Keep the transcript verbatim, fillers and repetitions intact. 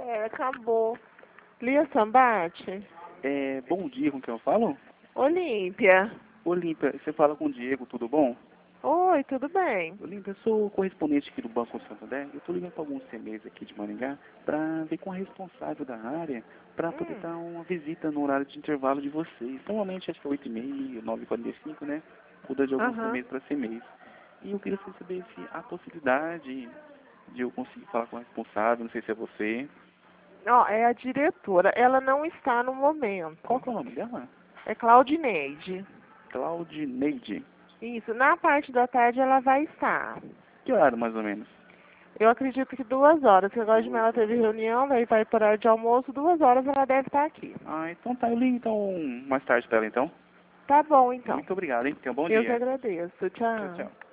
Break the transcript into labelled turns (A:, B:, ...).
A: É, acabou. Lia Sambate?
B: É, bom dia, com quem eu falo?
A: Olímpia.
B: Olímpia, você fala com o Diego, tudo bom?
A: Oi, tudo bem?
B: Olímpia, eu sou correspondente aqui do Banco Santander. Eu estou ligando para alguns C M Es aqui de Maringá para ver com a responsável da área para poder
A: Hum.
B: dar uma visita no horário de intervalo de vocês. Normalmente acho que é oito e meia, nove e quarenta e cinco, né? Muda de alguns
A: Aham.
B: C M Es para C M Es. E eu queria saber se há possibilidade de eu conseguir falar com a responsável, não sei se é você.
A: Ó, é a diretora. Ela não está no
B: Qual
A: momento.
B: que é o nome dela?
A: É Claudineide.
B: Claudineide.
A: Isso. Na parte da tarde ela vai estar.
B: Que horário mais ou menos?
A: Eu acredito que duas horas, porque agora de manhã ela teve reunião, daí vai para horário de almoço, duas horas ela deve estar aqui.
B: Ah, então tá, eu ligo então mais tarde pra ela então.
A: Tá bom, então.
B: Muito obrigado, hein? Tenha um bom
A: Eu que
B: dia.
A: agradeço.
B: Tchau,
A: Tchau.
B: tchau.